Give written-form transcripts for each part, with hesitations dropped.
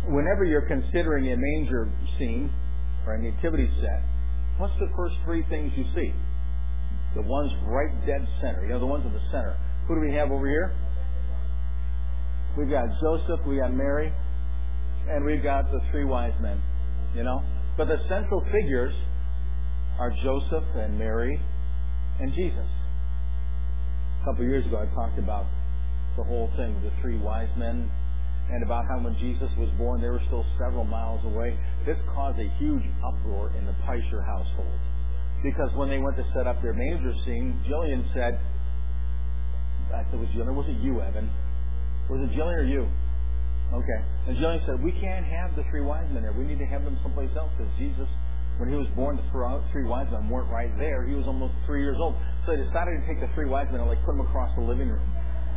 Whenever you're considering a manger scene or a nativity set, what's the first three things you see? The ones right dead center. The ones in the center. Who do we have over here? We've got Joseph, we got Mary, and we've got the three wise men. But the central figures are Joseph and Mary and Jesus. A couple of years ago, I talked about the whole thing with the three wise men and about how when Jesus was born, they were still several miles away. This caused a huge uproar in the Peischer household. Because when they went to set up their manger scene, Jillian said, I said, was it you, Evan? Was it Jillian or you? Okay. And Jillian said, we can't have the three wise men there. We need to have them someplace else because Jesus, when he was born, the three wise men weren't right there. He was almost 3 years old. So they decided to take the three wise men and put them across the living room.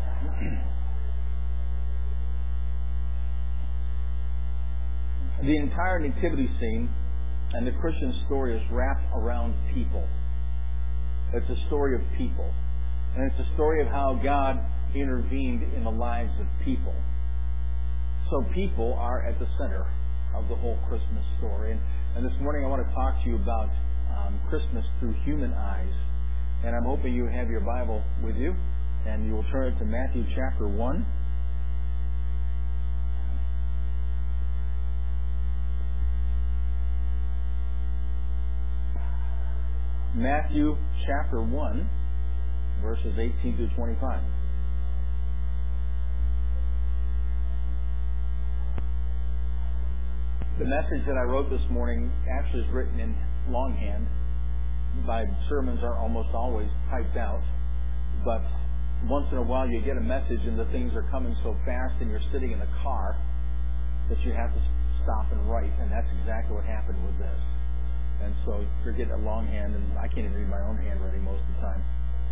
The entire nativity scene and the Christian story is wrapped around people. It's a story of people. And it's a story of how God intervened in the lives of people. So people are at the center of the whole Christmas story. And this morning I want to talk to you about Christmas through human eyes. And I'm hoping you have your Bible with you. And you will turn it to Matthew chapter 1. Matthew chapter 1, verses 18 through 25. The message that I wrote this morning actually is written in longhand. My sermons are almost always typed out, but once in a while you get a message and the things are coming so fast and you're sitting in a car that you have to stop and write, and that's exactly what happened with this. And so you're getting a longhand, and I can't even read my own handwriting most of the time.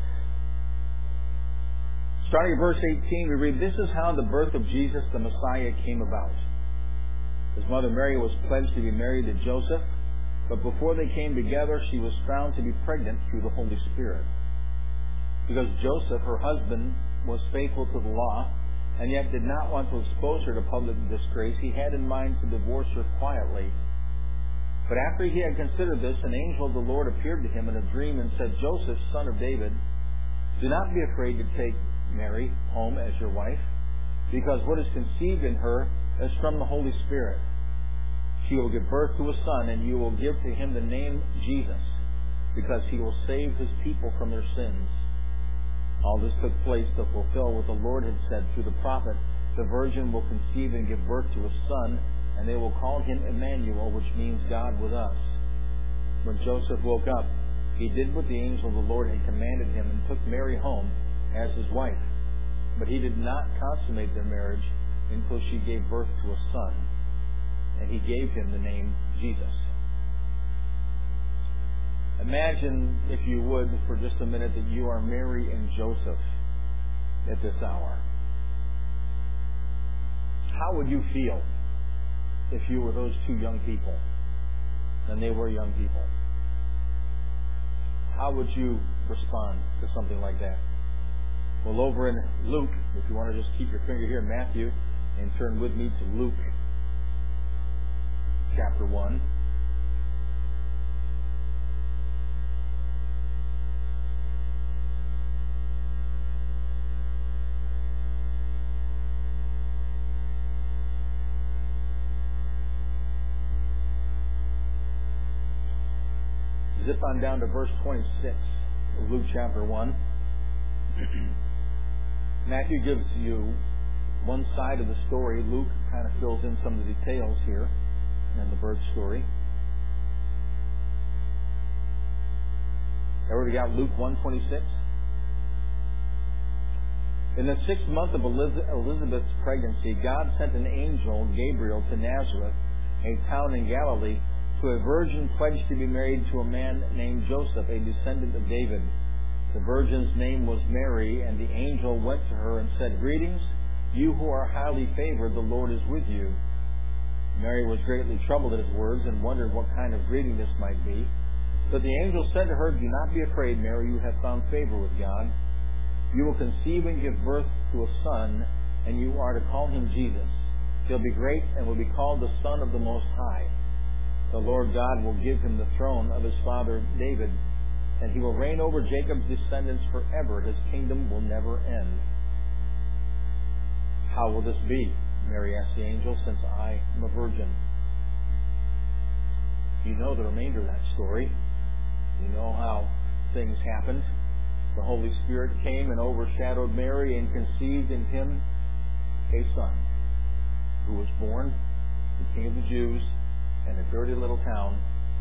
Starting at verse 18, we read, "This is how the birth of Jesus the Messiah came about. His mother Mary was pledged to be married to Joseph, but before they came together, she was found to be pregnant through the Holy Spirit. Because Joseph, her husband, was faithful to the law, and yet did not want to expose her to public disgrace, he had in mind to divorce her quietly. But after he had considered this, an angel of the Lord appeared to him in a dream and said, 'Joseph, son of David, do not be afraid to take Mary home as your wife, because what is conceived in her is from the Holy Spirit. She will give birth to a son, and you will give to him the name Jesus, because he will save his people from their sins.' All this took place to fulfill what the Lord had said through the prophet, 'The virgin will conceive and give birth to a son, and they will call him Emmanuel,' which means God with us. When Joseph woke up, he did what the angel of the Lord had commanded him and took Mary home as his wife. But he did not consummate their marriage until she gave birth to a son, and he gave him the name Jesus." Imagine, if you would, for just a minute, that you are Mary and Joseph at this hour. How would you feel if you were those two young people and they were young people? How would you respond to something like that? Well, over in Luke, if you want to just keep your finger here in Matthew and turn with me to Luke chapter 1. Zip on down to verse 26 of Luke chapter 1. Matthew gives you one side of the story. Luke kind of fills in some of the details here in the birth story. Already got Luke 1:26. In the 6th month of Elizabeth's pregnancy, God sent an angel, Gabriel, to Nazareth, a town in Galilee, to a virgin pledged to be married to a man named Joseph, a descendant of David. The virgin's name was Mary, and the angel went to her and said, "Greetings, you who are highly favored, the Lord is with you." Mary was greatly troubled at his words and wondered what kind of greeting this might be. But the angel said to her, "Do not be afraid, Mary, you have found favor with God. You will conceive and give birth to a son, and you are to call him Jesus. He'll be great and will be called the Son of the Most High. The Lord God will give him the throne of his father David, and he will reign over Jacob's descendants forever. His kingdom will never end. How will this be? Mary asked the angel, since I am a virgin. You know the remainder of that story. You know how things happened. The Holy Spirit came and overshadowed Mary and conceived in him a son, who was born, the King of the Jews, in a dirty little town.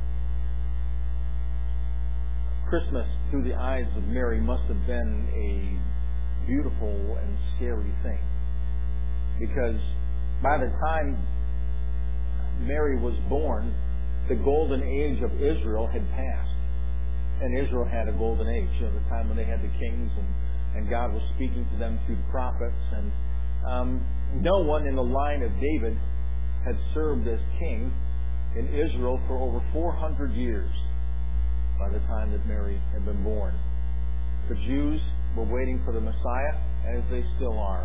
Christmas, through the eyes of Mary, must have been a beautiful and scary thing. Because by the time Mary was born, the golden age of Israel had passed. And Israel had a golden age, the time when they had the kings and God was speaking to them through the prophets. And no one in the line of David had served as king in Israel for over 400 years by the time that Mary had been born. The Jews were waiting for the Messiah, as they still are.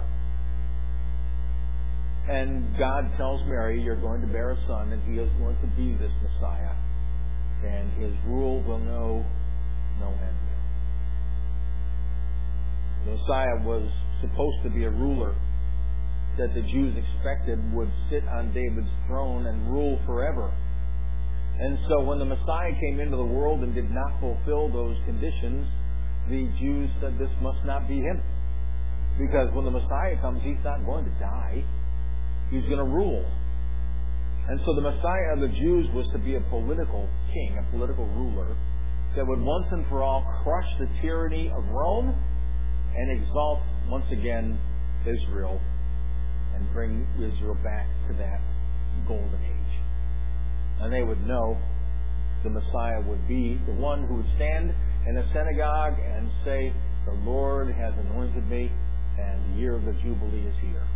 And God tells Mary, you're going to bear a son, and he is going to be this Messiah. And his rule will know no end. The Messiah was supposed to be a ruler that the Jews expected would sit on David's throne and rule forever. And so when the Messiah came into the world and did not fulfill those conditions, the Jews said this must not be him. Because when the Messiah comes, he's not going to die. He's going to rule. And so the Messiah of the Jews was to be a political king, a political ruler, that would once and for all crush the tyranny of Rome and exalt once again Israel and bring Israel back to that golden age. And they would know the Messiah would be the one who would stand in a synagogue and say, the Lord has anointed me, and the year of the Jubilee is here.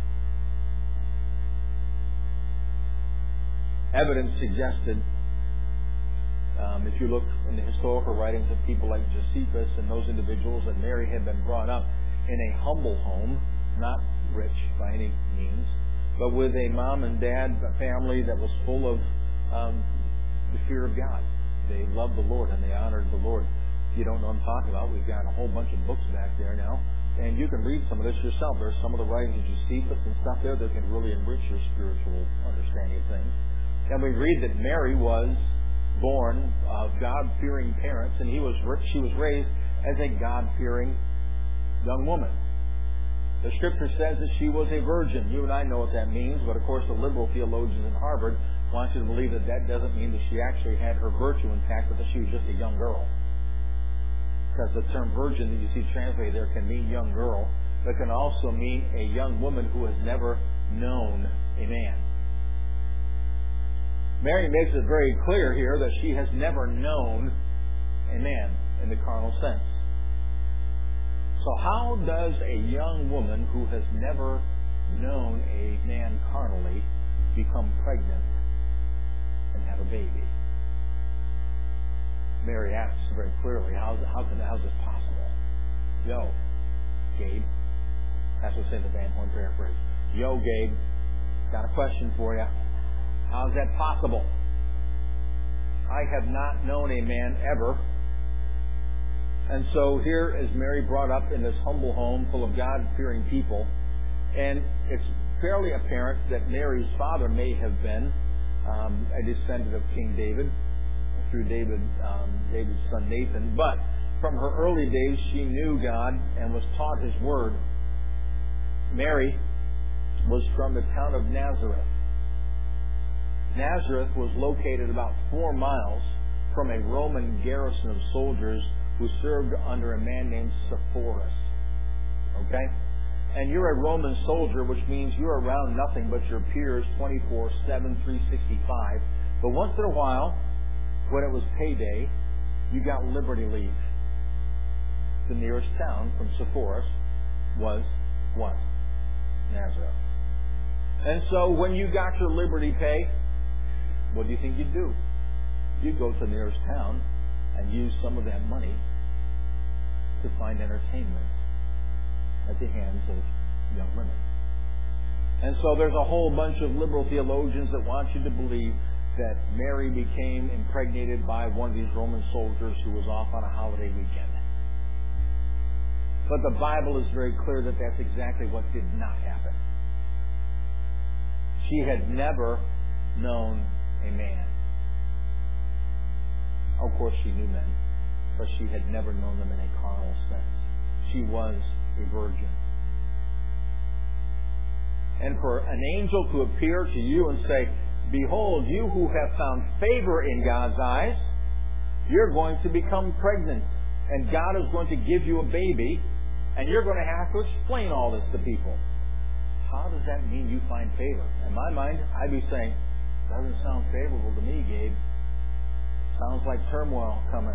Evidence suggested, if you look in the historical writings of people like Josephus and those individuals, that Mary had been brought up in a humble home, not rich by any means, but with a mom and dad, a family that was full of the fear of God. They loved the Lord and they honored the Lord. If you don't know what I'm talking about, we've got a whole bunch of books back there now, and you can read some of this yourself. There's some of the writings of Josephus and stuff there that can really enrich your spiritual understanding of things. And we read that Mary was born of God-fearing parents, and she was raised as a God-fearing young woman. The Scripture says that she was a virgin. You and I know what that means, but of course the liberal theologians in Harvard want you to believe that that doesn't mean that she actually had her virtue intact, but that she was just a young girl. Because the term virgin that you see translated there can mean young girl, but can also mean a young woman who has never known a man. Mary makes it very clear here that she has never known a man in the carnal sense. So how does a young woman who has never known a man carnally become pregnant and have a baby? Mary asks very clearly, how is this possible? Yo, Gabe. That's what said the Van Horn paraphrase. Yo, Gabe, got a question for you. How is that possible? I have not known a man ever. And so here is Mary brought up in this humble home full of God-fearing people. And it's fairly apparent that Mary's father may have been a descendant of King David, through David's son Nathan. But from her early days, she knew God and was taught His Word. Mary was from the town of Nazareth. Nazareth was located about 4 miles from a Roman garrison of soldiers who served under a man named Sepphoris. Okay? And you're a Roman soldier, which means you're around nothing but your peers 24/7, 365. But once in a while, when it was payday, you got liberty leave. The nearest town from Sepphoris was what? Nazareth. And so when you got your liberty pay, what do you think you'd do? You'd go to the nearest town and use some of that money to find entertainment at the hands of young women. And so there's a whole bunch of liberal theologians that want you to believe that Mary became impregnated by one of these Roman soldiers who was off on a holiday weekend. But the Bible is very clear that that's exactly what did not happen. She had never known a man. Of course, she knew men, but she had never known them in a carnal sense. She was a virgin. And for an angel to appear to you and say, behold, you who have found favor in God's eyes, you're going to become pregnant, and God is going to give you a baby, and you're going to have to explain all this to people. How does that mean you find favor? In my mind, I'd be saying, doesn't sound favorable to me, Gabe. Sounds like turmoil coming.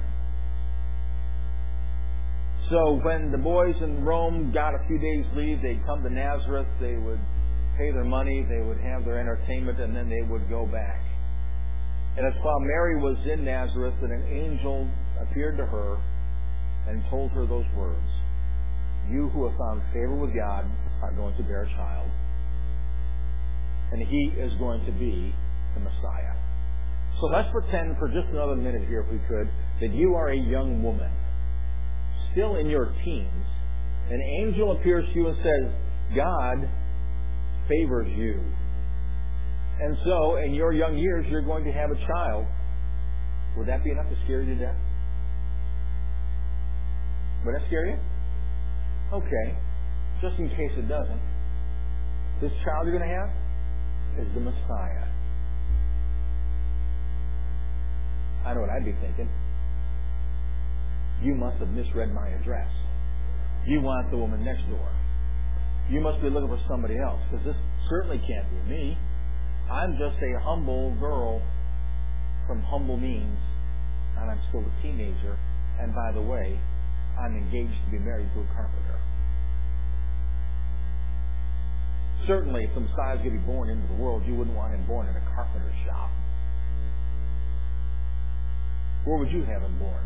So when the boys in Rome got a few days' leave, they'd come to Nazareth, they would pay their money, they would have their entertainment, and then they would go back. And it's while Mary was in Nazareth that an angel appeared to her and told her those words. You who have found favor with God are going to bear a child. And he is going to be the Messiah. So let's pretend for just another minute here, if we could, that you are a young woman, still in your teens. An angel appears to you and says, God favors you. And so, in your young years, you're going to have a child. Would that be enough to scare you to death? Would that scare you? Okay. Just in case it doesn't. This child you're going to have is the Messiah. I know what I'd be thinking. You must have misread my address. You want the woman next door. You must be looking for somebody else, because this certainly can't be me. I'm just a humble girl from humble means, and I'm still a teenager. And by the way, I'm engaged to be married to a carpenter. Certainly, if the Messiah is going to be born into the world, you wouldn't want him born in a carpenter's shop. Where would you have him born?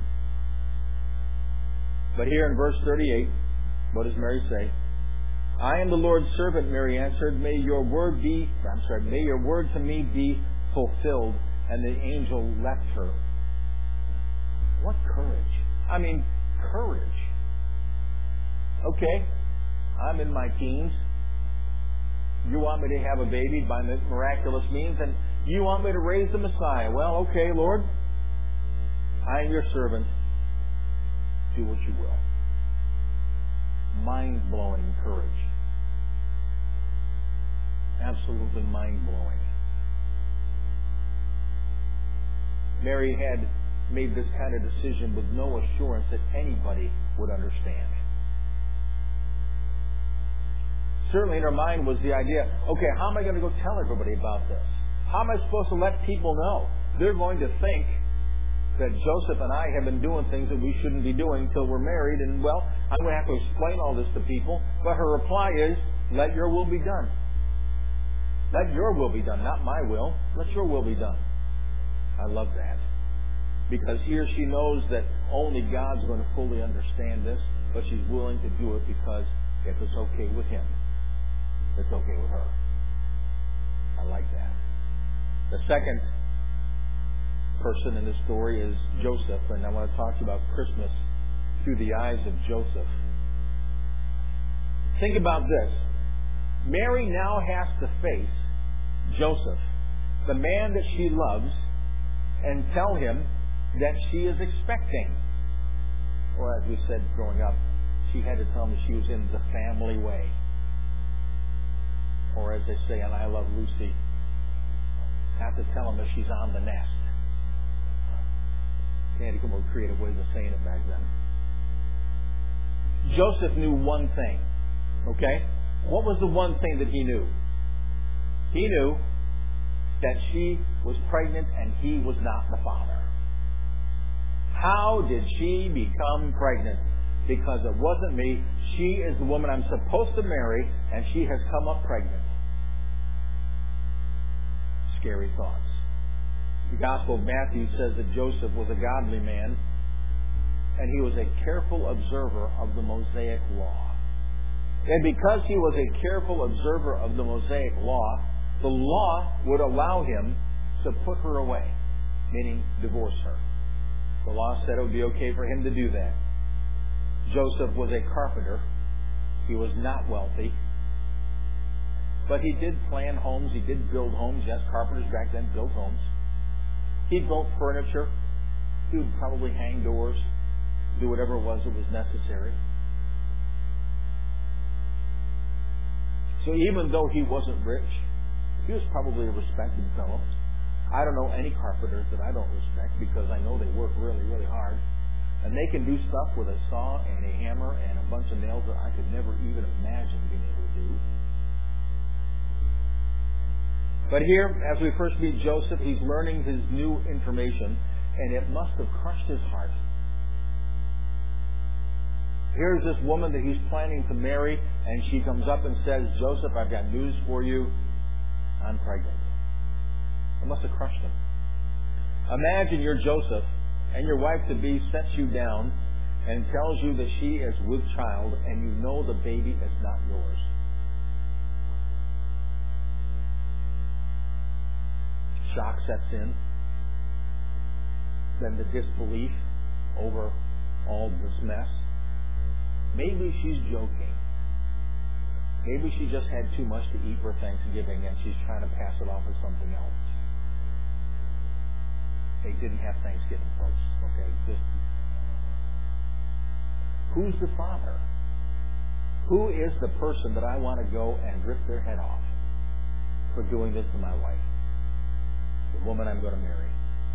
But here in verse 38, what does Mary say? I am the Lord's servant, Mary answered. May your word to me be fulfilled. And the angel left her. What courage. I mean, courage. Okay, I'm in my teens. You want me to have a baby by miraculous means, and you want me to raise the Messiah. Well, okay, Lord. I am your servant. Do what you will. Mind-blowing courage. Absolutely mind-blowing. Mary had made this kind of decision with no assurance that anybody would understand. Certainly in her mind was the idea, okay, how am I going to go tell everybody about this? How am I supposed to let people know? They're going to think that Joseph and I have been doing things that we shouldn't be doing till we're married, and well, I'm going to have to explain all this to people. But her reply is, let your will be done. Let your will be done, not my will. Let your will be done. I love that. Because here she knows that only God's going to fully understand this, but she's willing to do it because if it's okay with him, it's okay with her. I like that. The second person in this story is Joseph, and I want to talk to you about Christmas through the eyes of Joseph. Think about this. Mary now has to face Joseph, the man that she loves, and tell him that she is expecting. Or as we said growing up, she had to tell him she was in the family way. Or as they say in I Love Lucy, have to tell him that she's on the nest. They had to come up with creative ways of saying it back then. Joseph knew one thing. Okay? What was the one thing that he knew? He knew that she was pregnant and he was not the father. How did she become pregnant? Because it wasn't me. She is the woman I'm supposed to marry, and she has come up pregnant. Scary thoughts. The Gospel of Matthew says that Joseph was a godly man, and he was a careful observer of the Mosaic law. And because he was a careful observer of the Mosaic law, the law would allow him to put her away, meaning divorce her. The law said it would be okay for him to do that. Joseph was a carpenter. He was not wealthy. But he did plan homes. He did build homes. Yes, carpenters back then built homes. He built furniture. He would probably hang doors, do whatever it was that was necessary. So even though he wasn't rich, he was probably a respected fellow. I don't know any carpenters that I don't respect because I know they work really, really hard. And they can do stuff with a saw and a hammer and a bunch of nails that I could never even imagine being able to do. But here, as we first meet Joseph, he's learning his new information, and it must have crushed his heart. Here's this woman that he's planning to marry, and she comes up and says, Joseph, I've got news for you. I'm pregnant. It must have crushed him. Imagine you're Joseph, and your wife-to-be sets you down and tells you that she is with child, and you know the baby is not yours. Shock sets in. Then the disbelief over all this mess. Maybe she's joking. Maybe she just had too much to eat for Thanksgiving and she's trying to pass it off as something else. They didn't have Thanksgiving, folks. Okay? Who's the father? Who is the person that I want to go and rip their head off for doing this to my wife? The woman I'm going to marry.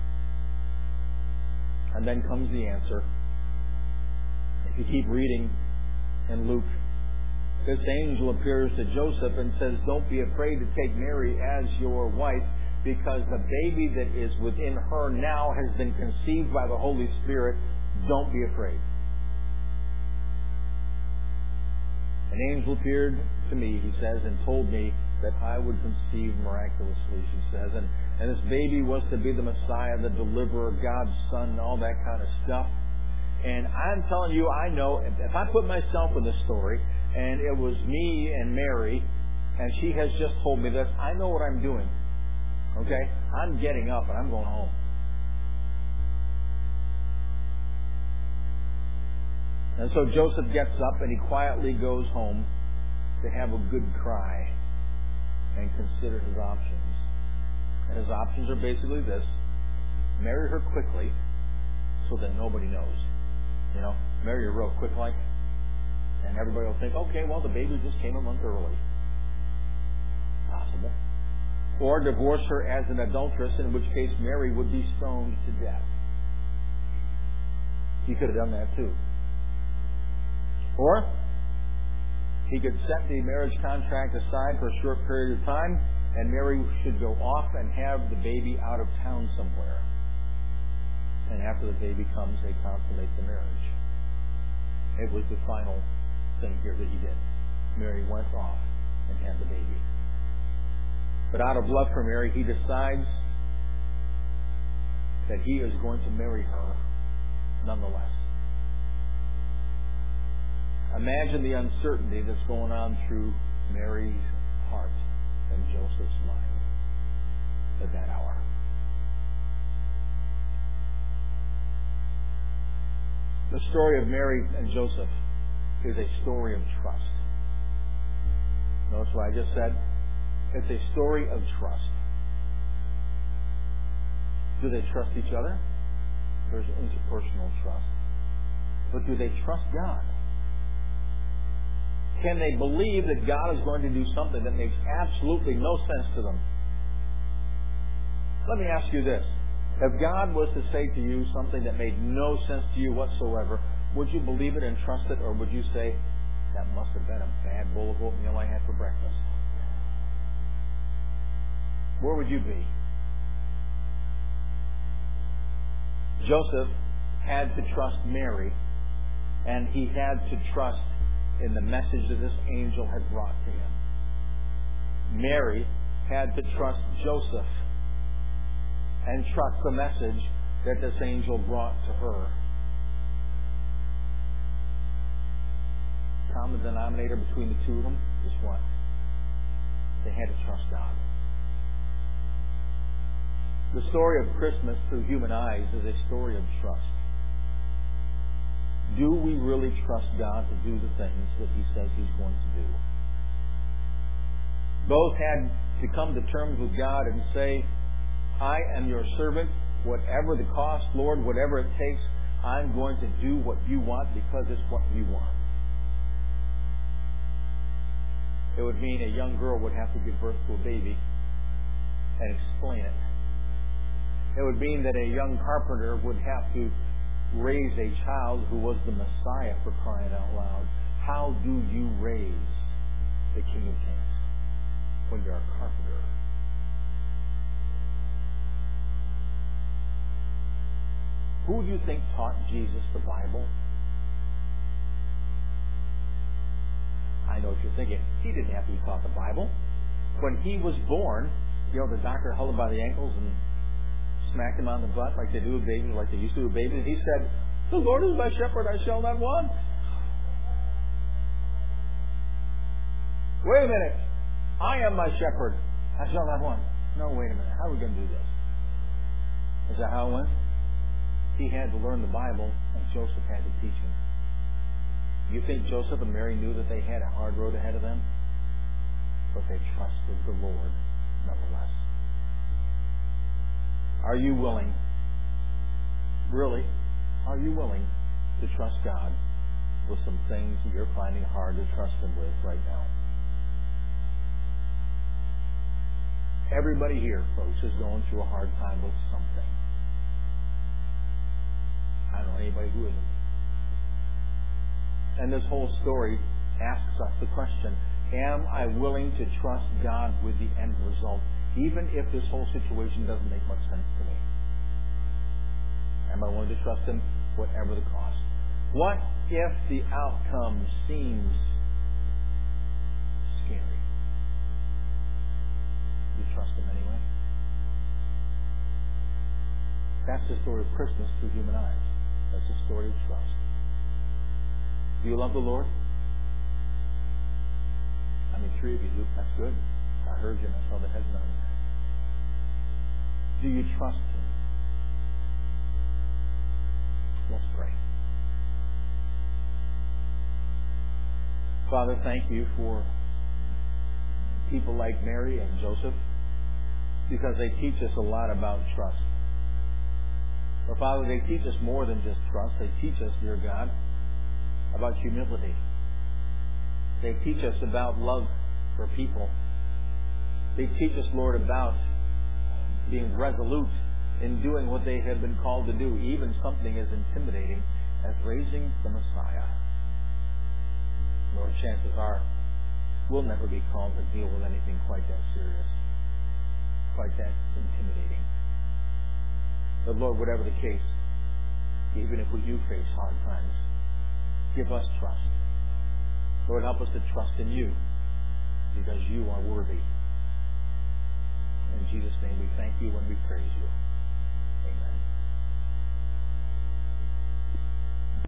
And then comes the answer. If you keep reading in Luke, this angel appears to Joseph and says, don't be afraid to take Mary as your wife, because the baby that is within her now has been conceived by the Holy Spirit. Don't be afraid. An angel appeared to me, he says, and told me that I would conceive miraculously, she says. And this baby was to be the Messiah, the deliverer, God's Son, all that kind of stuff. And I'm telling you, I know, if I put myself in this story, and it was me and Mary, and she has just told me this, I know what I'm doing. Okay? I'm getting up and I'm going home. And so Joseph gets up and he quietly goes home to have a good cry and consider his options. And his options are basically this: marry her quickly so that nobody knows. You know, marry her real quick like, and everybody will think, okay, well, the baby just came a month early. Possible. Or divorce her as an adulteress, in which case Mary would be stoned to death. He could have done that too. Or he could set the marriage contract aside for a short period of time, and Mary should go off and have the baby out of town somewhere. And after the baby comes, they consummate the marriage. It was the final thing here that he did. Mary went off and had the baby. But out of love for Mary, he decides that he is going to marry her nonetheless. Imagine the uncertainty that's going on through Mary's heart and Joseph's mind at that hour. The story of Mary and Joseph is a story of trust. Notice what I just said? It's a story of trust. Do they trust each other? There's interpersonal trust. But do they trust God? Can they believe that God is going to do something that makes absolutely no sense to them? Let me ask you this. If God was to say to you something that made no sense to you whatsoever, would you believe it and trust it, or would you say, that must have been a bad bowl of oatmeal I had for breakfast? Where would you be? Joseph had to trust Mary, and he had to trust in the message that this angel had brought to him. Mary had to trust Joseph and trust the message that this angel brought to her. common denominator between the two of them is what? They had to trust God. The story of Christmas through human eyes is a story of trust. Do we really trust God to do the things that He says He's going to do? Both had to come to terms with God and say, I am your servant, whatever the cost, Lord, whatever it takes, I'm going to do what you want because it's what you want. It would mean a young girl would have to give birth to a baby and explain it. It would mean that a young carpenter would have to raise a child who was the Messiah, for crying out loud. How do you raise the King of Kings when you're a carpenter? Who do you think taught Jesus the Bible? I know what you're thinking. He didn't have to be taught the Bible. When he was born, the doctor held him by the ankles and smacked him on the butt like they do with babies, like they used to do with babies. And he said, the Lord is my shepherd, I shall not want. Wait a minute. I am my shepherd, I shall not want. No, wait a minute. How are we going to do this? Is that how it went? He had to learn the Bible, and Joseph had to teach him. You think Joseph and Mary knew that they had a hard road ahead of them? But they trusted the Lord nonetheless. Are you willing, really, are you willing to trust God with some things that you're finding hard to trust Him with right now? Everybody here, folks, is going through a hard time with something. I don't know anybody who isn't. And this whole story asks us the question, am I willing to trust God with the end result, even if this whole situation doesn't make much sense to me? Am I willing to trust Him whatever the cost? What if the outcome seems scary? Do you trust Him anyway? That's the story of Christmas through human eyes. That's a story of trust. Do you love the Lord? I mean, 3 of you do. That's good. I heard you and I saw the heads nodding. Do you trust Him? Let's pray. Father, thank you for people like Mary and Joseph, because they teach us a lot about trust. But Father, they teach us more than just trust. They teach us, dear God, about humility. They teach us about love for people. They teach us, Lord, about being resolute in doing what they have been called to do, even something as intimidating as raising the Messiah. Lord, chances are we'll never be called to deal with anything quite that serious, quite that intimidating. But Lord, whatever the case, even if we do face hard times, give us trust. Lord, help us to trust in you, because you are worthy. In Jesus' name we thank you and we praise you. Amen.